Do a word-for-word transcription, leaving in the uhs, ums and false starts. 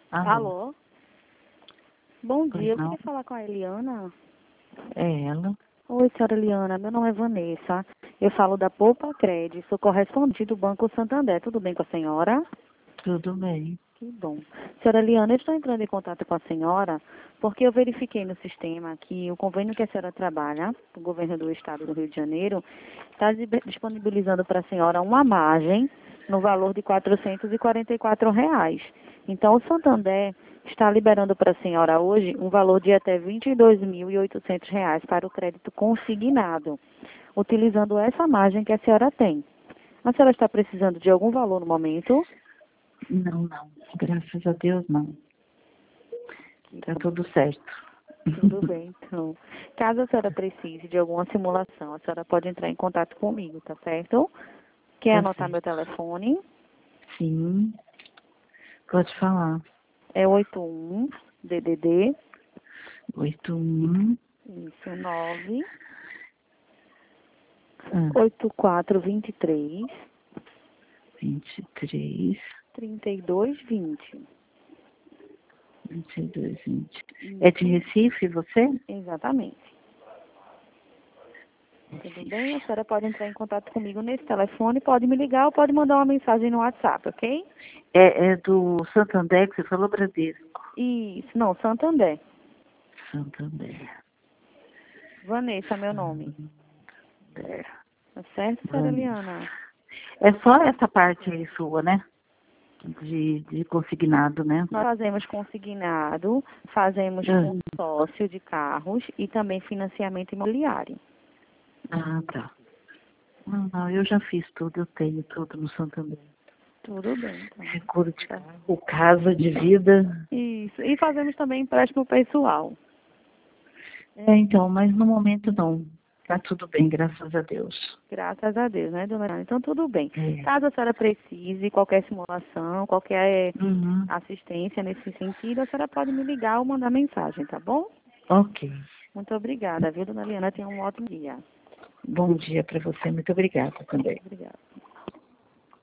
Alô? Alô? Bom Pois dia, eu não? queria falar com a Eliana. É ela? Oi, senhora Eliana, meu nome é Vanessa. Eu falo da Poupa Crédito, sou correspondente do Banco Santander. Tudo bem com a senhora? Tudo bem. Que bom. Senhora Eliana, eu estou entrando em contato com a senhora porque eu verifiquei no sistema que o convênio que a senhora trabalha, o governo do estado do Rio de Janeiro, está disponibilizando para a senhora uma margem no valor de quatrocentos e quarenta e quatro reais. Então, o Santander está liberando para a senhora hoje um valor de até vinte e dois mil e oitocentos reais para o crédito consignado, utilizando essa margem que a senhora tem. A senhora está precisando de algum valor no momento? Não, não. Graças a Deus, não. Tá tudo certo. Tudo bem, então. Caso a senhora precise de alguma simulação, a senhora pode entrar em contato comigo, tá certo? Quer Tá anotar certo. meu telefone? Sim. Pode falar. É oito um D D D, Oito um. isso, nove Ah, oito quatro dois três, vinte e três. trinta e dois vinte. Vinte e dois, vinte. É de Isso, Recife, você? exatamente. Tudo bem? A senhora pode entrar em contato comigo nesse telefone, pode me ligar ou pode mandar uma mensagem no WhatsApp, ok? É, é do Santander que você falou, Bradesco? Isso, não, Santander. Santander. Vanessa, meu nome. Santander. Tá certo, senhora Vamos. Eliana? É só essa parte aí sua, né? De, de consignado, né? Nós fazemos consignado, fazemos Ah, consórcio de carros e também financiamento imobiliário. ah, tá. Não, não, eu já fiz tudo, eu tenho tudo no Santander. Tudo bem, então. Seguro de Tá. carro, casa de vida. Isso. E fazemos também empréstimo pessoal. É, então, mas no momento não. Tá tudo bem, graças a Deus. Graças a Deus, né, dona Eliana? Então, tudo bem. É. Caso a senhora precise, qualquer simulação, qualquer Uhum. assistência nesse sentido, a senhora pode me ligar ou mandar mensagem, tá bom? Ok. Muito obrigada, viu, dona Eliana? Tenha um ótimo dia. Bom dia para você, muito obrigada também. Obrigada.